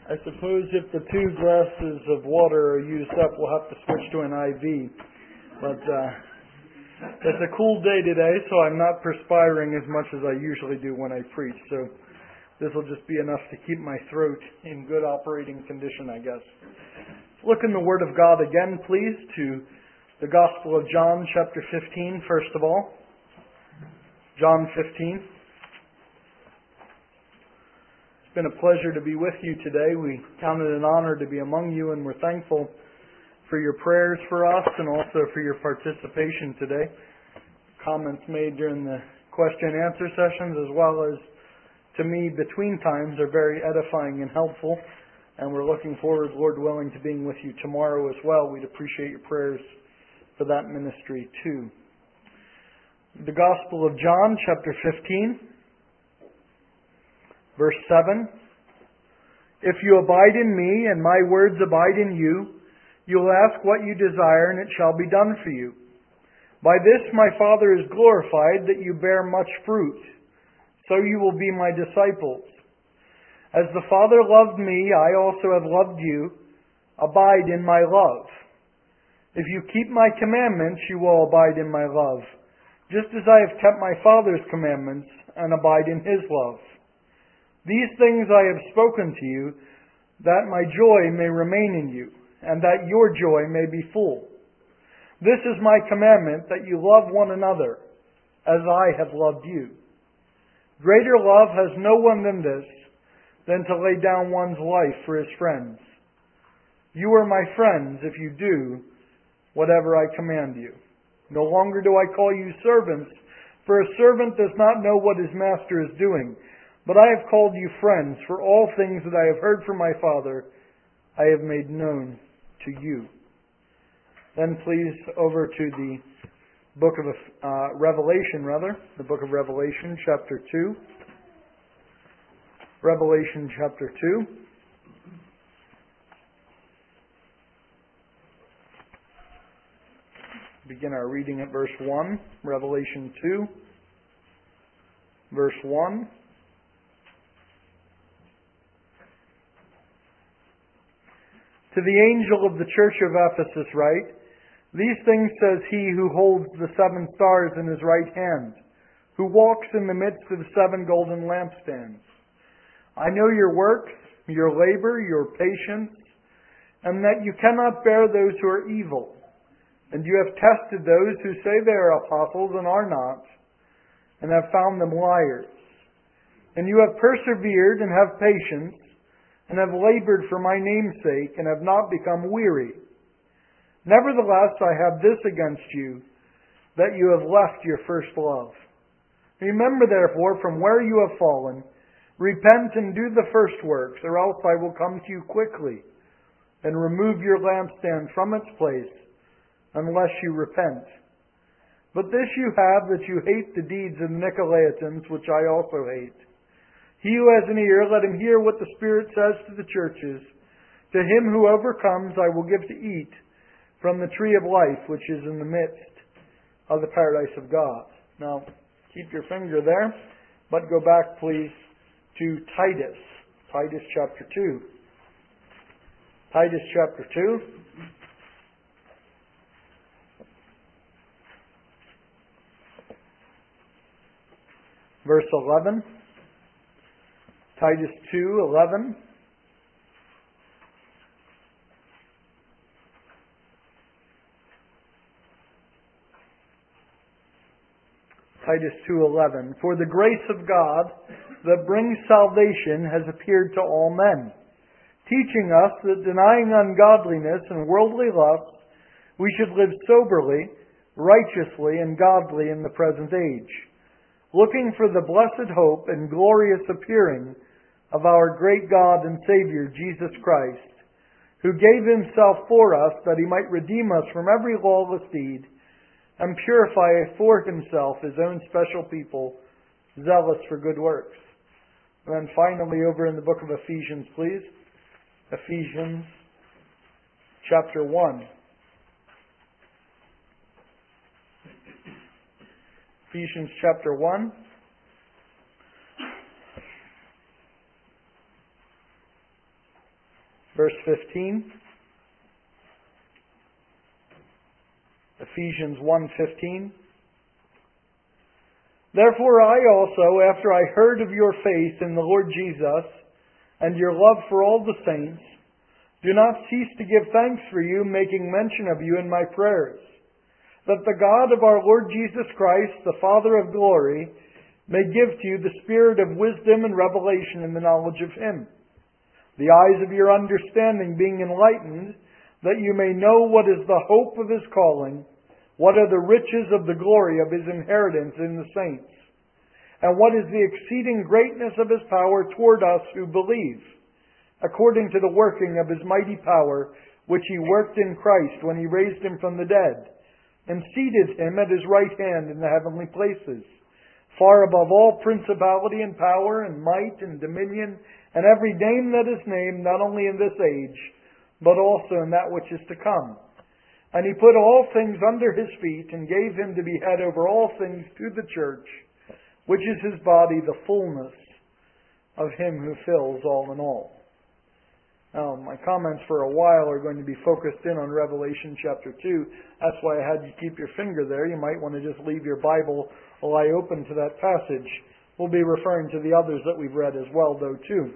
I suppose if the 2 glasses of water are used up, we'll have to switch to an IV. But it's a cool day today, so I'm not perspiring as much as I usually do when I preach. So this will just be enough to keep my throat in good operating condition, I guess. Look in the Word of God again, please, to the Gospel of John, chapter 15, first of all. John 15. It's been a pleasure to be with you today. We count it an honor to be among you, and we're thankful for your prayers for us and also for your participation today. Comments made during the question and answer sessions as well as to me between times are very edifying and helpful, and we're looking forward, Lord willing, to being with you tomorrow as well. We'd appreciate your prayers for that ministry too. The Gospel of John, chapter 15, verse 7. If you abide in me and my words abide in you, you'll ask what you desire and it shall be done for you. By this my Father is glorified, that you bear much fruit, so you will be my disciples. As the Father loved me, I also have loved you. Abide in my love. If you keep my commandments, you will abide in my love, just as I have kept my Father's commandments and abide in His love. These things I have spoken to you, that my joy may remain in you, and that your joy may be full. This is my commandment, that you love one another, as I have loved you. Greater love has no one than this, than to lay down one's life for his friends. You are my friends if you do whatever I command you. No longer do I call you servants, for a servant does not know what his master is doing. But I have called you friends, for all things that I have heard from my Father, I have made known to you. Then please over to the book of Revelation, the book of Revelation, chapter 2. Revelation, chapter 2. Begin our reading at verse 1. Revelation 2, verse 1. To the angel of the church of Ephesus write, These things says he who holds the 7 stars in his right hand, who walks in the midst of the 7 golden lampstands. I know your works, your labor, your patience, and that you cannot bear those who are evil. And you have tested those who say they are apostles and are not, and have found them liars. And you have persevered and have patience, and have labored for my name's sake, and have not become weary. Nevertheless, I have this against you, that you have left your first love. Remember, therefore, from where you have fallen, repent and do the first works, or else I will come to you quickly, and remove your lampstand from its place, unless you repent. But this you have, that you hate the deeds of the Nicolaitans, which I also hate. He who has an ear, let him hear what the Spirit says to the churches. To him who overcomes, I will give to eat from the tree of life, which is in the midst of the paradise of God. Now, keep your finger there, but go back, please, to Titus. Titus chapter 2. Titus chapter 2. Verse 11. Titus 2:11. Titus 2:11. For the grace of God that brings salvation has appeared to all men, teaching us that denying ungodliness and worldly lusts, we should live soberly, righteously, and godly in the present age, looking for the blessed hope and glorious appearing of our great God and Savior, Jesus Christ, who gave Himself for us that He might redeem us from every lawless deed and purify for Himself His own special people, zealous for good works. And then finally over in the book of Ephesians, please. Ephesians chapter 1. Ephesians chapter 1. Verse 15. Ephesians 1:15. Therefore I also, after I heard of your faith in the Lord Jesus and your love for all the saints, do not cease to give thanks for you, making mention of you in my prayers, that the God of our Lord Jesus Christ, the Father of glory, may give to you the spirit of wisdom and revelation in the knowledge of Him, the eyes of your understanding being enlightened, that you may know what is the hope of His calling, what are the riches of the glory of His inheritance in the saints, and what is the exceeding greatness of His power toward us who believe, according to the working of His mighty power, which He worked in Christ when He raised Him from the dead, and seated Him at His right hand in the heavenly places, far above all principality and power and might and dominion, and every name that is named, not only in this age, but also in that which is to come. And He put all things under His feet, and gave Him to be head over all things to the church, which is His body, the fullness of Him who fills all in all. Now, my comments for a while are going to be focused in on Revelation chapter 2. That's why I had you keep your finger there. You might want to just leave your Bible lie open to that passage. We'll be referring to the others that we've read as well, though, too.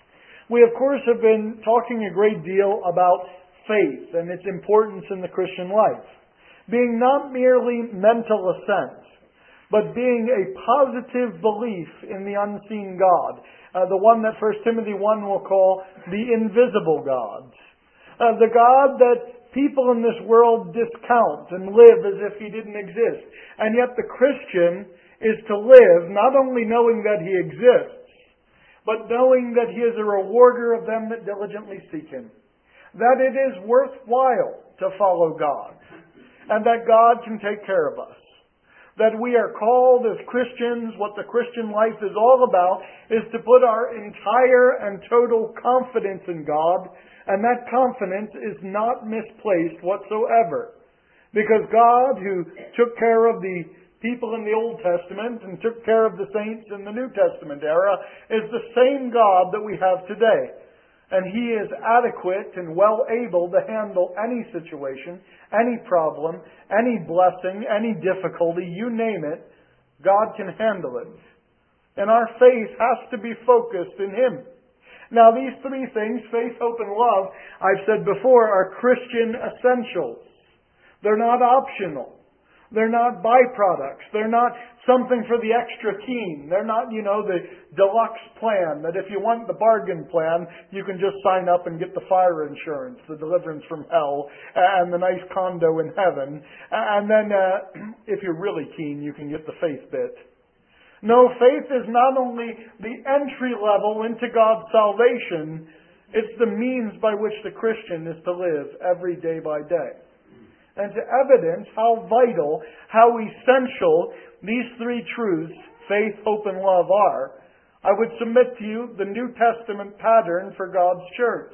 We, of course, have been talking a great deal about faith and its importance in the Christian life. Being not merely mental assent, but being a positive belief in the unseen God. The one that 1 Timothy 1 will call the invisible God. The God that people in this world discount and live as if He didn't exist. And yet the Christian is to live not only knowing that He exists, but knowing that He is a rewarder of them that diligently seek Him. That it is worthwhile to follow God, and that God can take care of us. That we are called as Christians, what the Christian life is all about, is to put our entire and total confidence in God, and that confidence is not misplaced whatsoever. Because God, who took care of the people in the Old Testament and took care of the saints in the New Testament era, is the same God that we have today. And He is adequate and well able to handle any situation, any problem, any blessing, any difficulty, you name it, God can handle it. And our faith has to be focused in Him. Now these three things, faith, hope, and love, I've said before, are Christian essentials. They're not optional. They're not byproducts. They're not something for the extra keen. They're not, the deluxe plan that if you want the bargain plan, you can just sign up and get the fire insurance, the deliverance from hell, and the nice condo in heaven. And then, if you're really keen, you can get the faith bit. No, faith is not only the entry level into God's salvation, it's the means by which the Christian is to live every day by day. And to evidence how vital, how essential these three truths, faith, hope, and love are, I would submit to you the New Testament pattern for God's church.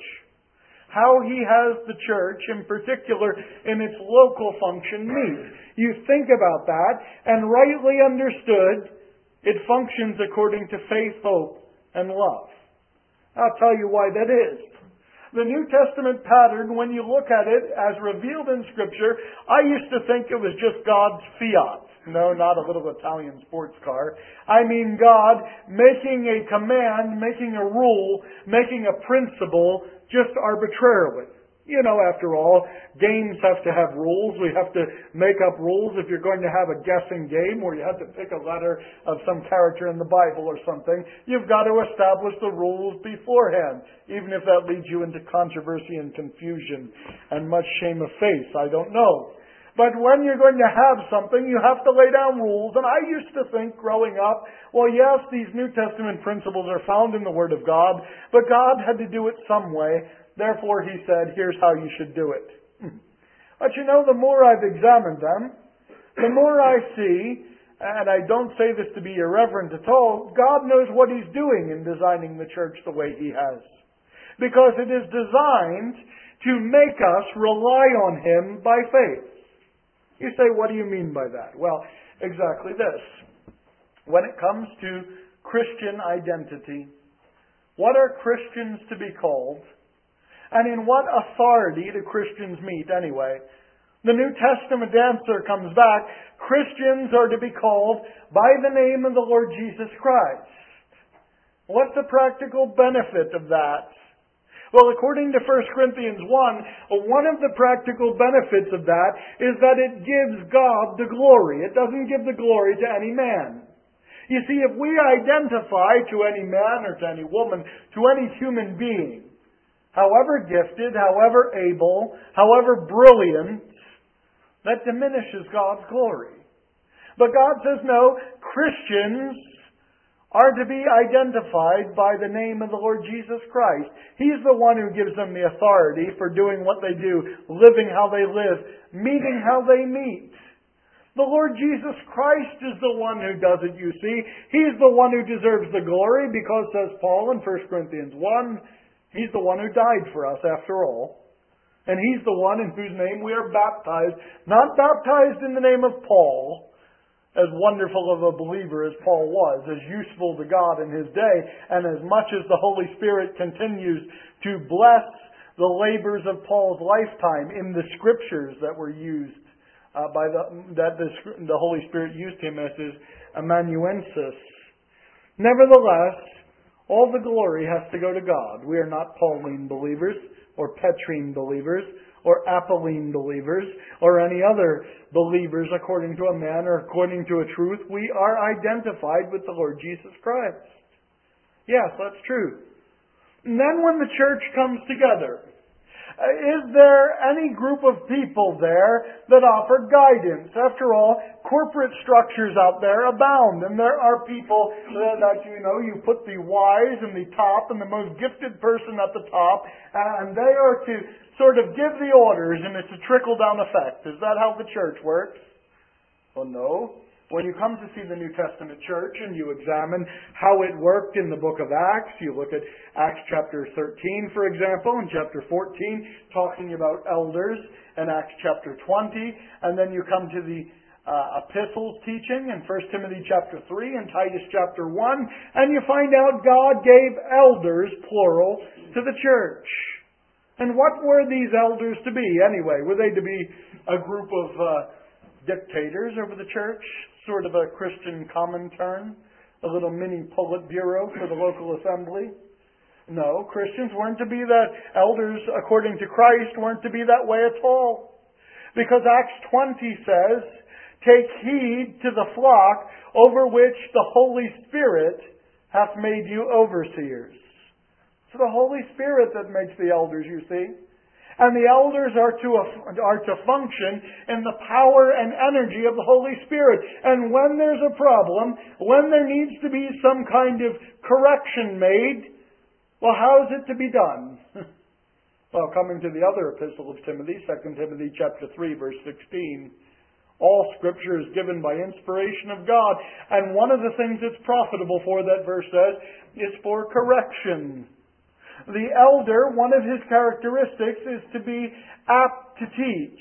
How He has the church, in particular in its local function, meet. You think about that, and rightly understood, it functions according to faith, hope, and love. I'll tell you why that is. The New Testament pattern, when you look at it as revealed in Scripture, I used to think it was just God's fiat. No, not a little Italian sports car. I mean God making a command, making a rule, making a principle just arbitrarily. After all, games have to have rules. We have to make up rules if you're going to have a guessing game where you have to pick a letter of some character in the Bible or something. You've got to establish the rules beforehand, even if that leads you into controversy and confusion and much shame of face. I don't know. But when you're going to have something, you have to lay down rules. And I used to think growing up, well, yes, these New Testament principles are found in the Word of God, but God had to do it some way. Therefore, He said, here's how you should do it. But the more I've examined them, the more I see, and I don't say this to be irreverent at all, God knows what He's doing in designing the church the way He has. Because it is designed to make us rely on Him by faith. You say, what do you mean by that? Well, exactly this. When it comes to Christian identity, what are Christians to be called? And in what authority do Christians meet anyway? The New Testament answer comes back. Christians are to be called by the name of the Lord Jesus Christ. What's the practical benefit of that? Well, according to 1 Corinthians 1, one of the practical benefits of that is that it gives God the glory. It doesn't give the glory to any man. You see, if we identify to any man or to any woman, to any human being, however gifted, however able, however brilliant, that diminishes God's glory. But God says, no, Christians are to be identified by the name of the Lord Jesus Christ. He's the one who gives them the authority for doing what they do, living how they live, meeting how they meet. The Lord Jesus Christ is the one who does it, you see. He's the one who deserves the glory because, says Paul in 1 Corinthians 1, He's the one who died for us after all. And He's the one in whose name we are baptized. Not baptized in the name of Paul, as wonderful of a believer as Paul was, as useful to God in his day, and as much as the Holy Spirit continues to bless the labors of Paul's lifetime in the Scriptures that were used the Holy Spirit used him as his amanuensis. Nevertheless, all the glory has to go to God. We are not Pauline believers, or Petrine believers, or Apolline believers, or any other believers according to a man or according to a truth. We are identified with the Lord Jesus Christ. Yes, that's true. And then when the church comes together, is there any group of people there that offer guidance? After all, corporate structures out there abound, and there are people that you put the wise in the top and the most gifted person at the top, and they are to sort of give the orders, and it's a trickle-down effect. Is that how the church works? Well, no. When you come to see the New Testament church and you examine how it worked in the book of Acts, you look at Acts chapter 13, for example, and chapter 14, talking about elders, and Acts chapter 20, and then you come to the epistles teaching in 1 Timothy chapter 3 and Titus chapter 1, and you find out God gave elders, plural, to the church. And what were these elders to be anyway? Were they to be a group of dictators over the church? Sort of a Christian Comintern? A little mini Politburo for the local assembly? No, Christians weren't to be that. Elders, according to Christ, weren't to be that way at all. Because Acts 20 says, "Take heed to the flock over which the Holy Spirit hath made you overseers." It's the Holy Spirit that makes the elders, you see. And the elders are to function in the power and energy of the Holy Spirit. And when there's a problem, when there needs to be some kind of correction made, well, how is it to be done? Well, coming to the other epistle of Timothy, 2 Timothy chapter 3, verse 16, all Scripture is given by inspiration of God. And one of the things it's profitable for, that verse says, is for correction. The elder, one of his characteristics is to be apt to teach.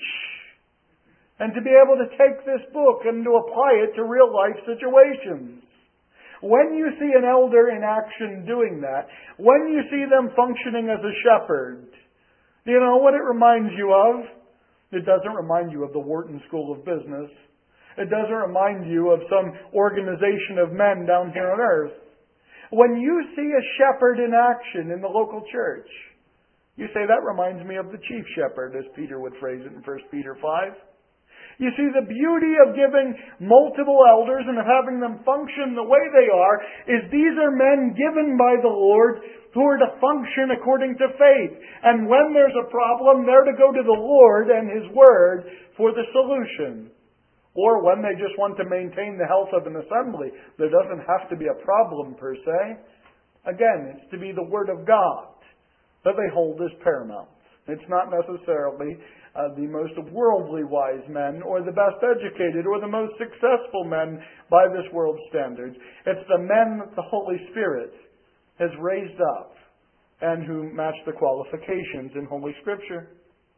And to be able to take this book and to apply it to real life situations. When you see an elder in action doing that, when you see them functioning as a shepherd, you know what it reminds you of? It doesn't remind you of the Wharton School of Business. It doesn't remind you of some organization of men down here on earth. When you see a shepherd in action in the local church, you say, that reminds me of the chief shepherd, as Peter would phrase it in 1 Peter 5. You see, the beauty of giving multiple elders and of having them function the way they are is these are men given by the Lord who are to function according to faith. And when there's a problem, they're to go to the Lord and His Word for the solution. Or when they just want to maintain the health of an assembly, there doesn't have to be a problem per se. Again, it's to be the Word of God that they hold as paramount. It's not necessarily the most worldly wise men or the best educated or the most successful men by this world's standards. It's the men that the Holy Spirit has raised up and who match the qualifications in Holy Scripture.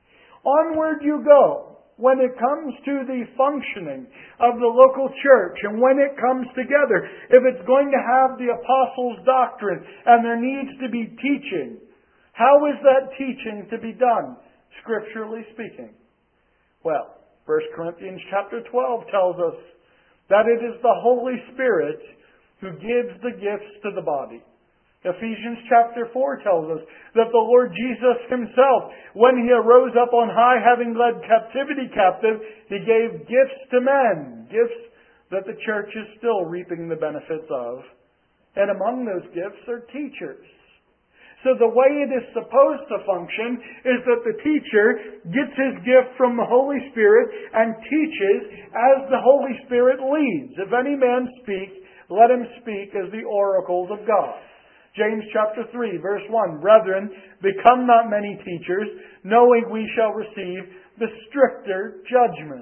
Onward you go. When it comes to the functioning of the local church and when it comes together, if it's going to have the apostles' doctrine and there needs to be teaching, How is that teaching to be done, scripturally speaking? Well, 1 Corinthians chapter 12 tells us that it is the Holy Spirit who gives the gifts to the body. Ephesians chapter 4 tells us that the Lord Jesus Himself, when He arose up on high, having led captivity captive, He gave gifts to men, gifts that the church is still reaping the benefits of. And among those gifts are teachers. So the way it is supposed to function is that the teacher gets his gift from the Holy Spirit and teaches as the Holy Spirit leads. If any man speak, let him speak as the oracles of God. James chapter 3, verse 1, Brethren, become not many teachers, knowing we shall receive the stricter judgment.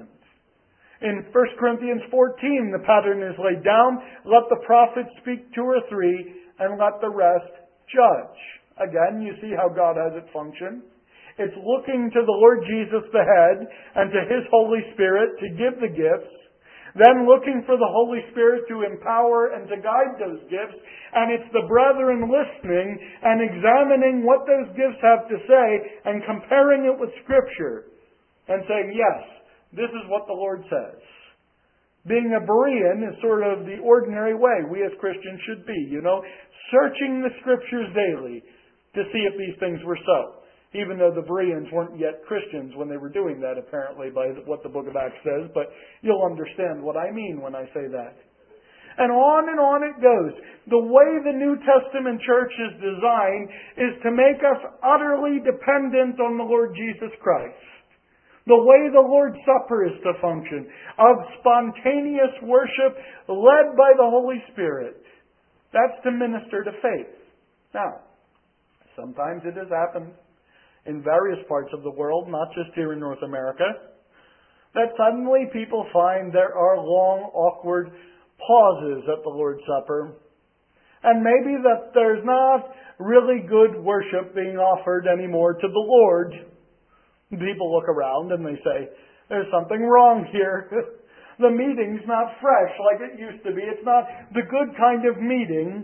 In 1 Corinthians 14, the pattern is laid down. Let the prophets speak 2 or 3, and let the rest judge. Again, you see how God has it function. It's looking to the Lord Jesus, the head, and to His Holy Spirit to give the gifts. Then looking for the Holy Spirit to empower and to guide those gifts. And it's the brethren listening and examining what those gifts have to say and comparing it with Scripture. And saying, yes, this is what the Lord says. Being a Berean is sort of the ordinary way we as Christians should be, searching the Scriptures daily to see if these things were so. Even though the Bereans weren't yet Christians when they were doing that, apparently, by what the book of Acts says. But you'll understand what I mean when I say that. And on it goes. The way the New Testament church is designed is to make us utterly dependent on the Lord Jesus Christ. The way the Lord's Supper is to function, of spontaneous worship led by the Holy Spirit. That's to minister to faith. Now, sometimes it has happened in various parts of the world, not just here in North America, that suddenly people find there are long, awkward pauses at the Lord's Supper. And maybe that there's not really good worship being offered anymore to the Lord. People look around and they say, there's something wrong here. The meeting's not fresh like it used to be. It's not the good kind of meeting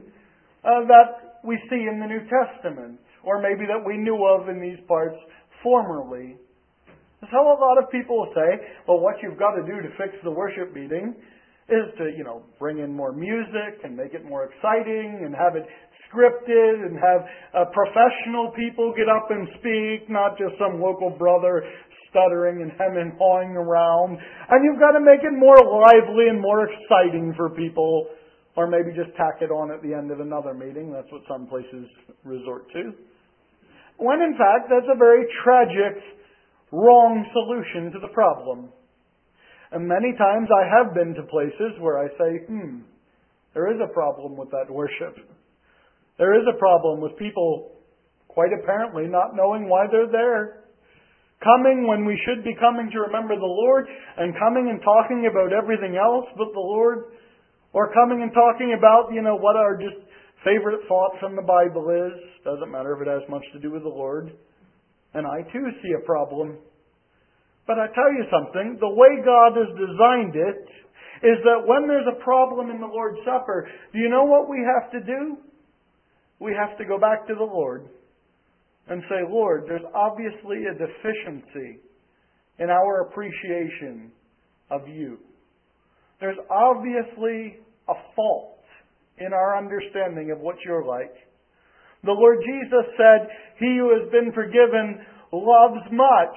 that we see in the New Testament, or maybe that we knew of in these parts formerly. So a lot of people say, well, what you've got to do to fix the worship meeting is to, bring in more music and make it more exciting and have it scripted and have professional people get up and speak, not just some local brother stuttering and hemming and hawing around. And you've got to make it more lively and more exciting for people. Or maybe just tack it on at the end of another meeting. That's what some places resort to. When in fact, that's a very tragic, wrong solution to the problem. And many times I have been to places where I say, there is a problem with that worship. There is a problem with people quite apparently not knowing why they're there. Coming when we should be coming to remember the Lord, and coming and talking about everything else but the Lord. Or coming and talking about, what our just favorite thought from the Bible is. Doesn't matter if it has much to do with the Lord. And I too see a problem. But I tell you something, the way God has designed it is that when there's a problem in the Lord's Supper, do you know what we have to do? We have to go back to the Lord and say, Lord, there's obviously a deficiency in our appreciation of you. There's obviously a fault in our understanding of what you're like. The Lord Jesus said, he who has been forgiven loves much.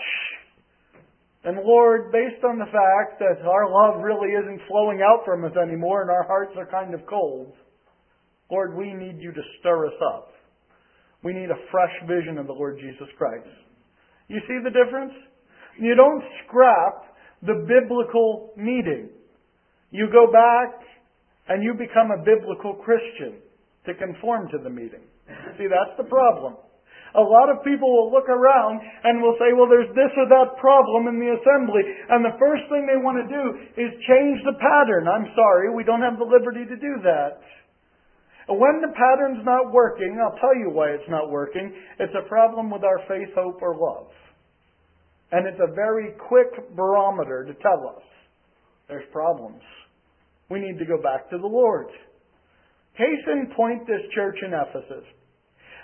And Lord, based on the fact that our love really isn't flowing out from us anymore and our hearts are kind of cold, Lord, we need you to stir us up. We need a fresh vision of the Lord Jesus Christ. You see the difference? You don't scrap the biblical meeting. You go back and you become a biblical Christian to conform to the meeting. See, that's the problem. A lot of people will look around and will say, well, there's this or that problem in the assembly. And the first thing they want to do is change the pattern. I'm sorry, we don't have the liberty to do that. When the pattern's not working, I'll tell you why it's not working. It's a problem with our faith, hope, or love. And it's a very quick barometer to tell us there's problems. We need to go back to the Lord. Case in point, this church in Ephesus.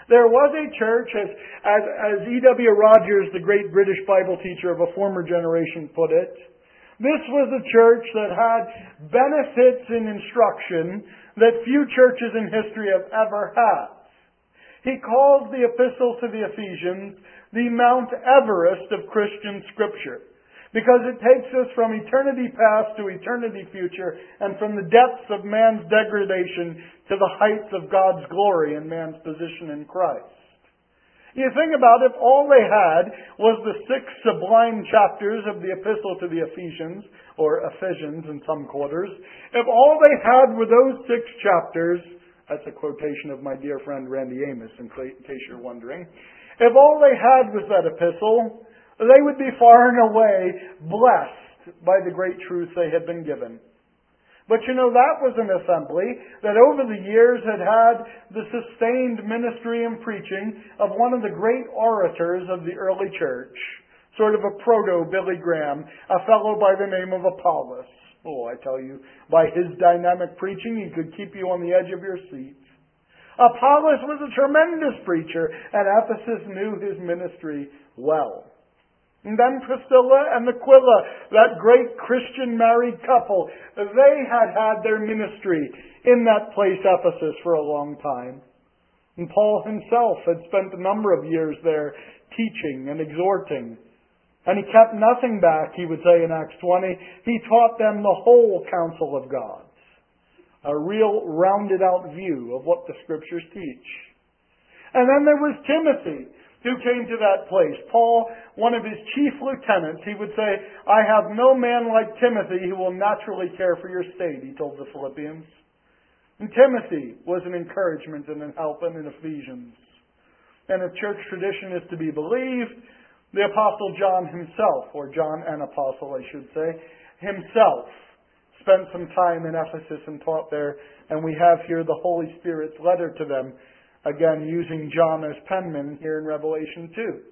There was a church, as E.W. Rogers, the great British Bible teacher of a former generation, put it, this was a church that had benefits in instruction that few churches in history have ever had. He calls the epistle to the Ephesians the Mount Everest of Christian Scripture, because it takes us from eternity past to eternity future, and from the depths of man's degradation to the heights of God's glory and man's position in Christ. You think about it, if all they had was the 6 sublime chapters of the epistle to the Ephesians, or Ephesians in some quarters, if all they had were those 6 chapters, that's a quotation of my dear friend Randy Amos, in case you're wondering, if all they had was that epistle, they would be far and away blessed by the great truth they had been given. But that was an assembly that over the years had had the sustained ministry and preaching of one of the great orators of the early church, sort of a proto-Billy Graham, a fellow by the name of Apollos. Oh, I tell you, by his dynamic preaching, he could keep you on the edge of your seat. Apollos was a tremendous preacher, and Ephesus knew his ministry well. And then Priscilla and Aquila, that great Christian married couple, they had their ministry in that place, Ephesus, for a long time. And Paul himself had spent a number of years there teaching and exhorting. And he kept nothing back, he would say in Acts 20. He taught them the whole counsel of God. A real rounded out view of what the Scriptures teach. And then there was Timothy, who came to that place. Paul, one of his chief lieutenants, he would say, I have no man like Timothy who will naturally care for your state, he told the Philippians. And Timothy was an encouragement and an help in Ephesians. And if church tradition is to be believed, the Apostle John himself, or John an Apostle I should say, himself spent some time in Ephesus and taught there. And we have here the Holy Spirit's letter to them, again, using John as penman here in Revelation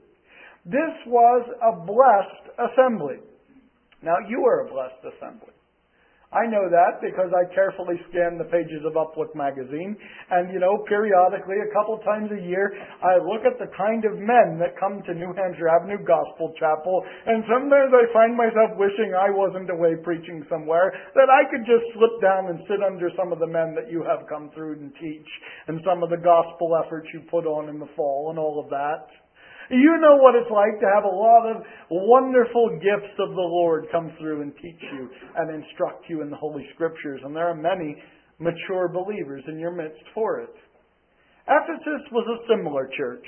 2. This was a blessed assembly. Now, you are a blessed assembly. I know that because I carefully scan the pages of Uplook magazine. And, periodically, a couple times a year, I look at the kind of men that come to New Hampshire Avenue Gospel Chapel. And sometimes I find myself wishing I wasn't away preaching somewhere, that I could just slip down and sit under some of the men that you have come through and teach, and some of the gospel efforts you put on in the fall and all of that. You know what it's like to have a lot of wonderful gifts of the Lord come through and teach you and instruct you in the Holy Scriptures. And there are many mature believers in your midst for it. Ephesus was a similar church.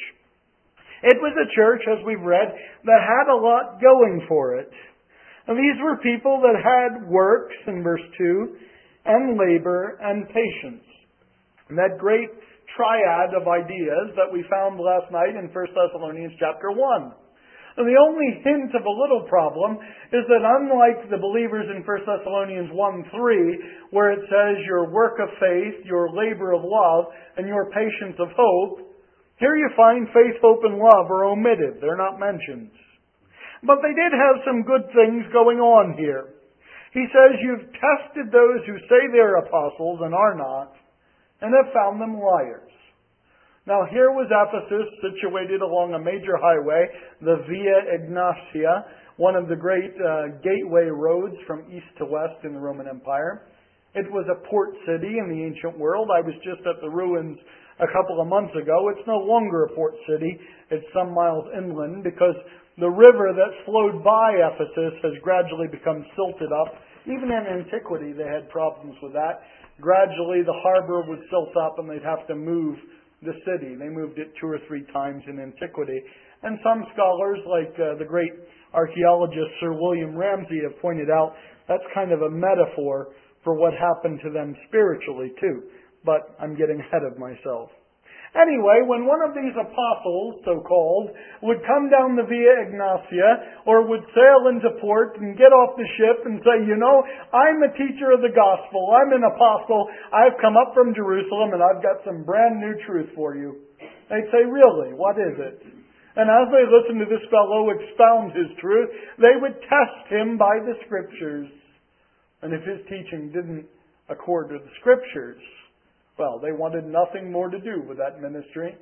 It was a church, as we've read, that had a lot going for it. And these were people that had works, in verse 2, and labor and patience. And that great triad of ideas that we found last night in 1 Thessalonians chapter 1. And the only hint of a little problem is that unlike the believers in 1 Thessalonians 1:3, where it says your work of faith, your labor of love, and your patience of hope, here you find faith, hope, and love are omitted. They're not mentioned. But they did have some good things going on here. He says, you've tested those who say they're apostles and are not, and have found them liars. Now here was Ephesus, situated along a major highway, the Via Egnatia, one of the great gateway roads from east to west in the Roman Empire. It was a port city in the ancient world. I was just at the ruins a couple of months ago. It's no longer a port city. It's some miles inland because the river that flowed by Ephesus has gradually become silted up. Even in antiquity they had problems with that. Gradually the harbor would silt up and they'd have to move the city. They moved it 2 or 3 times in antiquity. And some scholars, like the great archaeologist Sir William Ramsay, have pointed out that's kind of a metaphor for what happened to them spiritually too. But I'm getting ahead of myself. Anyway, when one of these apostles, so-called, would come down the Via Egnatia, or would sail into port and get off the ship and say, I'm a teacher of the gospel, I'm an apostle, I've come up from Jerusalem and I've got some brand new truth for you. They'd say, really, what is it? And as they listened to this fellow expound his truth, they would test him by the Scriptures. And if his teaching didn't accord with the Scriptures, well, they wanted nothing more to do with that ministry.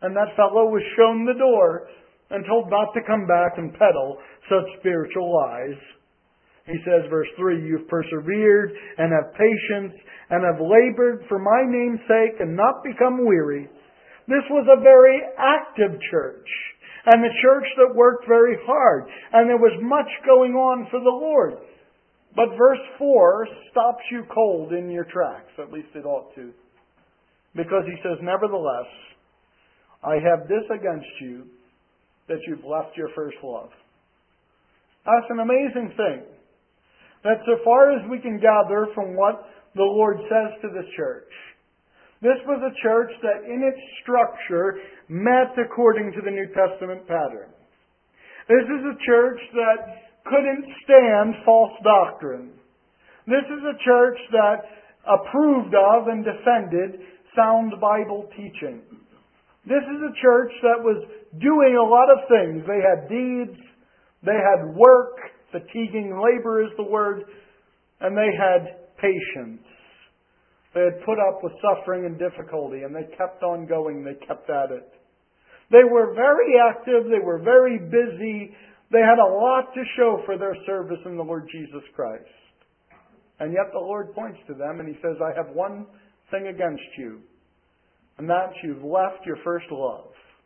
And that fellow was shown the door and told not to come back and peddle such spiritual lies. He says, verse 3, you've persevered and have patience and have labored for my name's sake and not become weary. This was a very active church, and a church that worked very hard, and there was much going on for the Lord. But verse 4 stops you cold in your tracks, at least it ought to. Because he says, nevertheless, I have this against you, that you've left your first love. That's an amazing thing. That so far as we can gather from what the Lord says to this church, this was a church that in its structure met according to the New Testament pattern. This is a church that couldn't stand false doctrine. This is a church that approved of and defended sound Bible teaching. This is a church that was doing a lot of things. They had deeds, they had work, fatiguing labor is the word, and they had patience. They had put up with suffering and difficulty, and they kept on going. They kept at it. They were very active. They were very busy. They had a lot to show for their service in the Lord Jesus Christ. And yet the Lord points to them, and He says, I have one thing against you, and that's you've left your first love.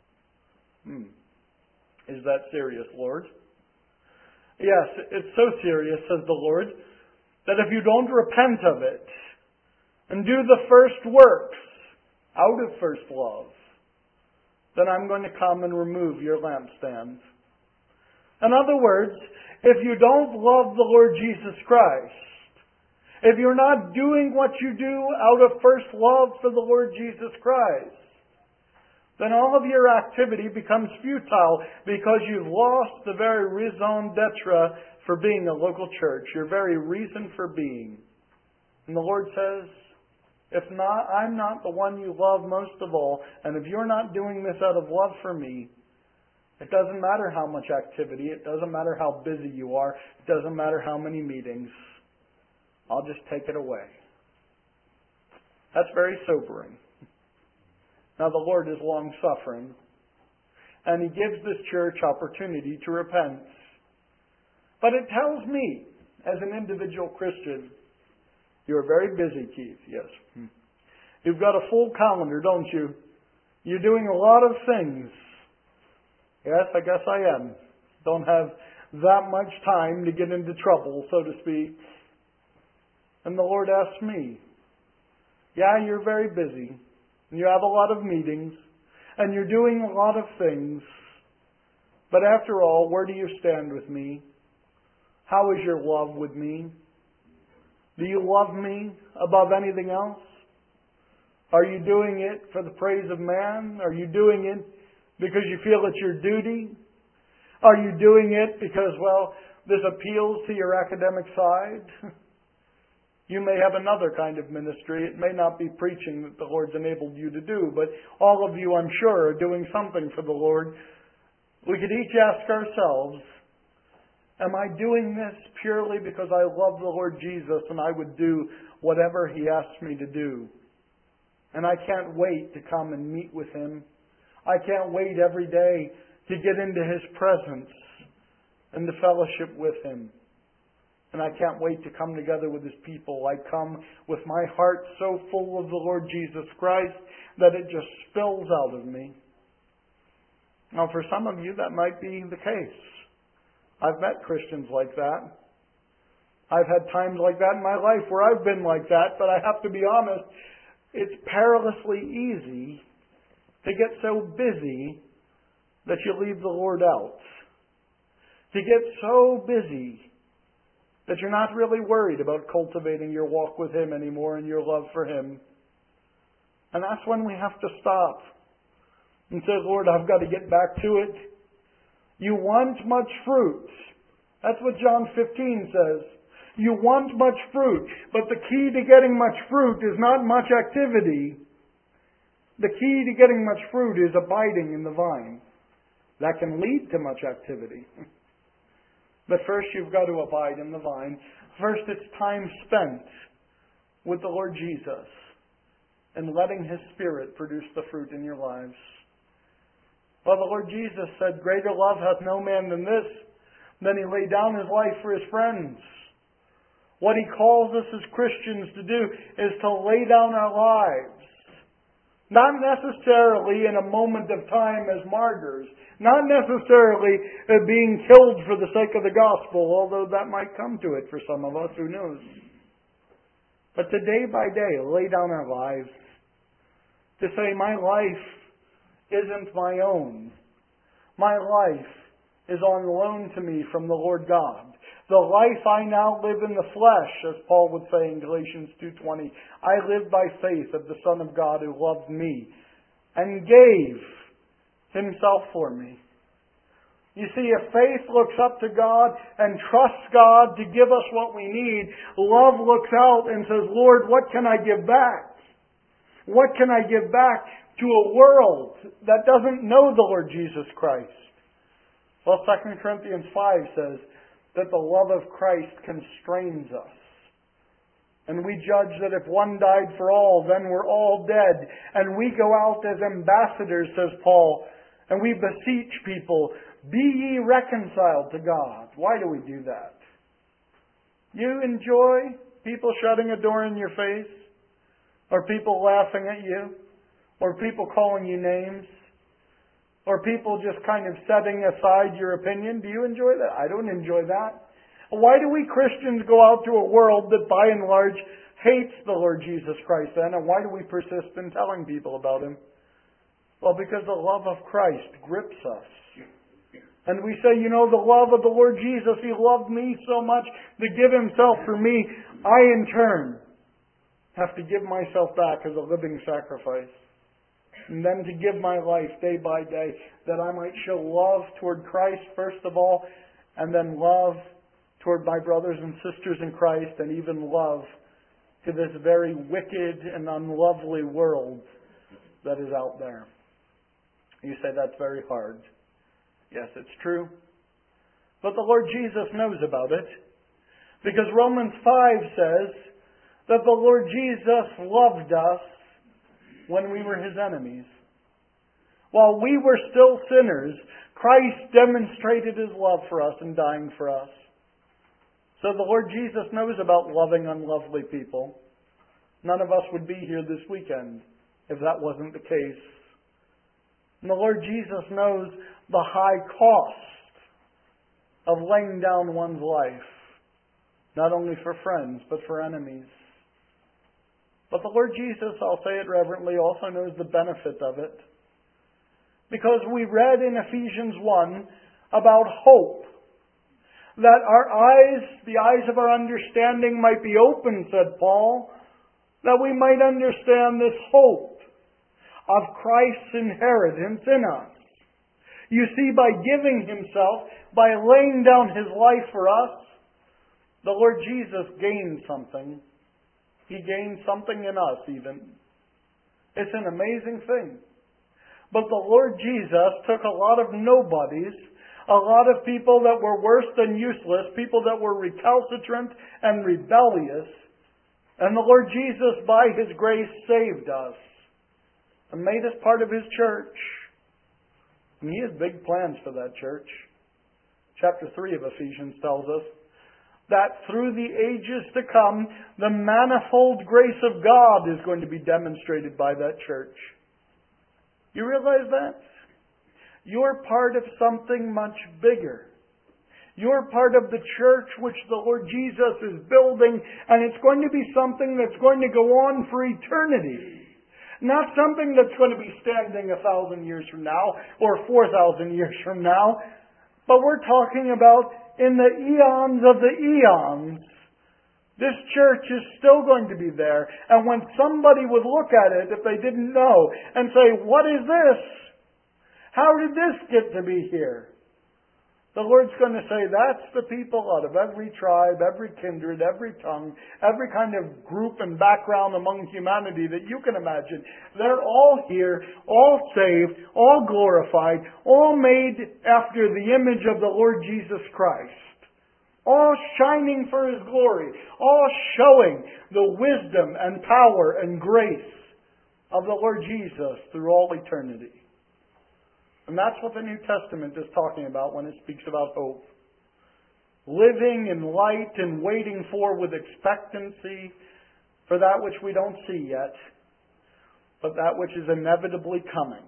Is that serious, Lord? Yes, it's so serious, says the Lord, that if you don't repent of it, and do the first works out of first love, then I'm going to come and remove your lampstand. In other words, if you don't love the Lord Jesus Christ, if you're not doing what you do out of first love for the Lord Jesus Christ, then all of your activity becomes futile because you've lost the very raison d'etre for being a local church, your very reason for being. And the Lord says, if not, I'm not the one you love most of all, and if you're not doing this out of love for me, it doesn't matter how much activity, it doesn't matter how busy you are, it doesn't matter how many meetings, I'll just take it away. That's very sobering. Now the Lord is long-suffering, and He gives this church opportunity to repent. But it tells me, as an individual Christian, you're very busy, Keith. Yes. You've got a full calendar, don't you? You're doing a lot of things. Yes, I guess I am. Don't have that much time to get into trouble, so to speak. And the Lord asks me, yeah, you're very busy. And you have a lot of meetings. And you're doing a lot of things. But after all, where do you stand with me? How is your love with me? Do you love me above anything else? Are you doing it for the praise of man? Are you doing it because you feel it's your duty? Are you doing it because, well, this appeals to your academic side? You may have another kind of ministry. It may not be preaching that the Lord's enabled you to do, but all of you, I'm sure, are doing something for the Lord. We could each ask ourselves, am I doing this purely because I love the Lord Jesus and I would do whatever He asks me to do? And I can't wait to come and meet with Him. I can't wait every day to get into His presence and to fellowship with Him. And I can't wait to come together with His people. I come with my heart so full of the Lord Jesus Christ that it just spills out of me. Now, for some of you, that might be the case. I've met Christians like that. I've had times like that in my life where I've been like that, but I have to be honest, it's perilously easy to get so busy that you leave the Lord out. To get so busy that you're not really worried about cultivating your walk with Him anymore and your love for Him. And that's when we have to stop and say, Lord, I've got to get back to it. You want much fruit. That's what John 15 says. You want much fruit. But the key to getting much fruit is not much activity. The key to getting much fruit is abiding in the vine. That can lead to much activity. But first you've got to abide in the vine. First it's time spent with the Lord Jesus and letting His Spirit produce the fruit in your lives. Well, the Lord Jesus said, greater love hath no man than this, then He laid down His life for His friends. What He calls us as Christians to do is to lay down our lives. Not necessarily in a moment of time as martyrs. Not necessarily being killed for the sake of the gospel, although that might come to it for some of us, who knows. But to day by day, lay down our lives. To say, my life isn't my own. My life is on loan to me from the Lord God. The life I now live in the flesh, as Paul would say in Galatians 2:20, I live by faith of the Son of God who loved me and gave Himself for me. You see, if faith looks up to God and trusts God to give us what we need, love looks out and says, Lord, what can I give back? What can I give back to a world that doesn't know the Lord Jesus Christ? Well, 2 Corinthians 5 says that the love of Christ constrains us. And we judge that if one died for all, then we're all dead. And we go out as ambassadors, says Paul, and we beseech people, be ye reconciled to God. Why do we do that? You enjoy people shutting a door in your face? Or people laughing at you? Or people calling you names? Or people just kind of setting aside your opinion? Do you enjoy that? I don't enjoy that. Why do we Christians go out to a world that by and large hates the Lord Jesus Christ then? And why do we persist in telling people about Him? Well, because the love of Christ grips us. And we say, you know, the love of the Lord Jesus, He loved me so much to give Himself for me. I, in turn, have to give myself back as a living sacrifice. And then to give my life day by day, that I might show love toward Christ first of all, and then love toward my brothers and sisters in Christ, and even love to this very wicked and unlovely world that is out there. You say that's very hard. Yes, it's true. But the Lord Jesus knows about it, because Romans 5 says that the Lord Jesus loved us when we were His enemies. While we were still sinners, Christ demonstrated His love for us in dying for us. So the Lord Jesus knows about loving unlovely people. None of us would be here this weekend if that wasn't the case. And the Lord Jesus knows the high cost of laying down one's life, not only for friends, but for enemies. But the Lord Jesus, I'll say it reverently, also knows the benefit of it. Because we read in Ephesians 1 about hope. That our eyes, the eyes of our understanding might be open, said Paul. That we might understand this hope of Christ's inheritance in us. You see, by giving Himself, by laying down His life for us, the Lord Jesus gained something. He gained something in us even. It's an amazing thing. But the Lord Jesus took a lot of nobodies, a lot of people that were worse than useless, people that were recalcitrant and rebellious, and the Lord Jesus, by His grace, saved us and made us part of His church. And He has big plans for that church. Chapter 3 of Ephesians tells us that through the ages to come, the manifold grace of God is going to be demonstrated by that church. You realize that? You're part of something much bigger. You're part of the church which the Lord Jesus is building, and it's going to be something that's going to go on for eternity. Not something that's going to be standing 1,000 years from now, or 4,000 years from now, but we're talking about in the eons of the eons, this church is still going to be there. And when somebody would look at it, if they didn't know, and say, what is this? How did this get to be here? The Lord's going to say, that's the people out of every tribe, every kindred, every tongue, every kind of group and background among humanity that you can imagine. They're all here, all saved, all glorified, all made after the image of the Lord Jesus Christ. All shining for His glory, all showing the wisdom and power and grace of the Lord Jesus through all eternity. And that's what the New Testament is talking about when it speaks about hope. Living in light and waiting for with expectancy for that which we don't see yet, but that which is inevitably coming.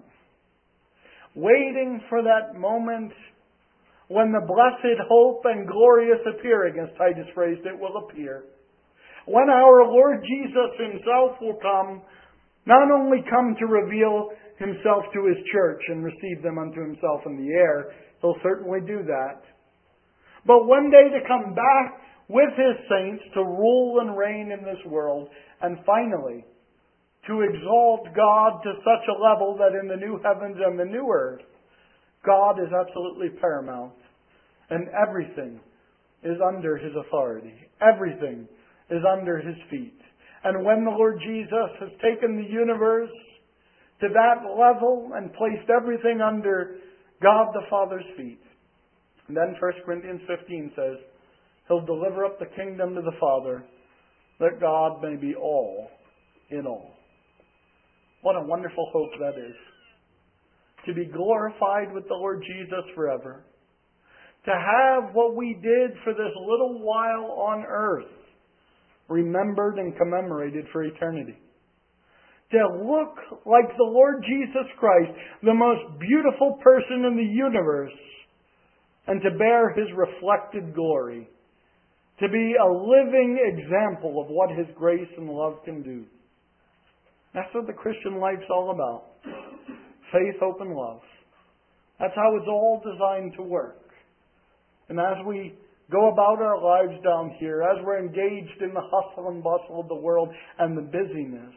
Waiting for that moment when the blessed hope and glorious appearing, as Titus phrased it, will appear. When our Lord Jesus Himself will come, not only come to reveal Himself to His church and receive them unto Himself in the air, He'll certainly do that. But one day to come back with His saints to rule and reign in this world, and finally to exalt God to such a level that in the new heavens and the new earth, God is absolutely paramount, and everything is under His authority. Everything is under His feet. And when the Lord Jesus has taken the universe to that level and placed everything under God the Father's feet, and then 1 Corinthians 15 says, He'll deliver up the kingdom to the Father, that God may be all in all. What a wonderful hope that is. To be glorified with the Lord Jesus forever. To have what we did for this little while on earth remembered and commemorated for eternity. To look like the Lord Jesus Christ, the most beautiful person in the universe, and to bear His reflected glory. To be a living example of what His grace and love can do. That's what the Christian life's all about. Faith, hope, and love. That's how it's all designed to work. And as we go about our lives down here, as we're engaged in the hustle and bustle of the world and the busyness,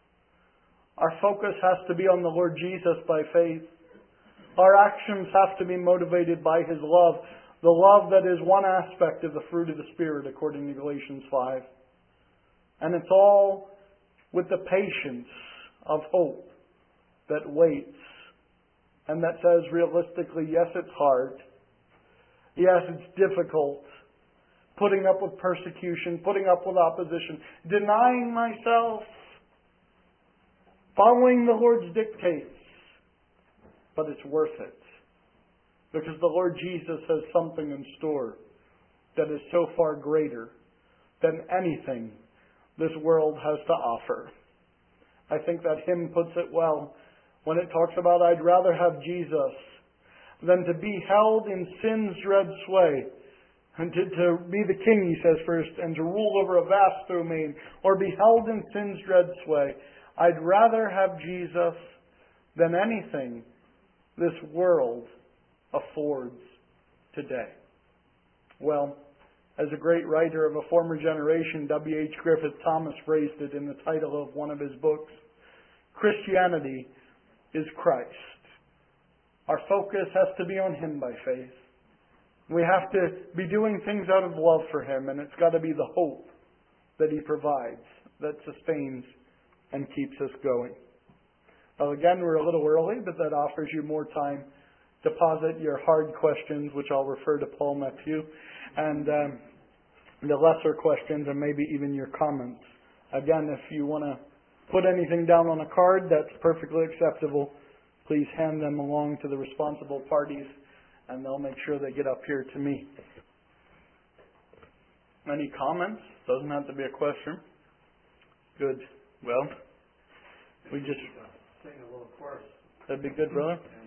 our focus has to be on the Lord Jesus by faith. Our actions have to be motivated by His love. The love that is one aspect of the fruit of the Spirit, according to Galatians 5. And it's all with the patience of hope that waits and that says realistically, yes, it's hard. Yes, it's difficult. Putting up with persecution, putting up with opposition, denying myself, following the Lord's dictates. But it's worth it. Because the Lord Jesus has something in store that is so far greater than anything this world has to offer. I think that hymn puts it well when it talks about, I'd rather have Jesus than to be held in sin's dread sway. And to be the king, he says first, and to rule over a vast domain, or be held in sin's dread sway. I'd rather have Jesus than anything this world affords today. Well, as a great writer of a former generation, W.H. Griffith Thomas phrased it in the title of one of his books, Christianity is Christ. Our focus has to be on Him by faith. We have to be doing things out of love for Him, and it's got to be the hope that He provides that sustains and keeps us going. Well, again, we're a little early, but that offers you more time to posit your hard questions, which I'll refer to Paul Matthew, and the lesser questions, and maybe even your comments. Again, if you want to put anything down on a card, that's perfectly acceptable. Please hand them along to the responsible parties, and they'll make sure they get up here to me. Any comments? Doesn't have to be a question. Good. Well, we just... Sing a little chorus. That'd be good, brother. Yeah.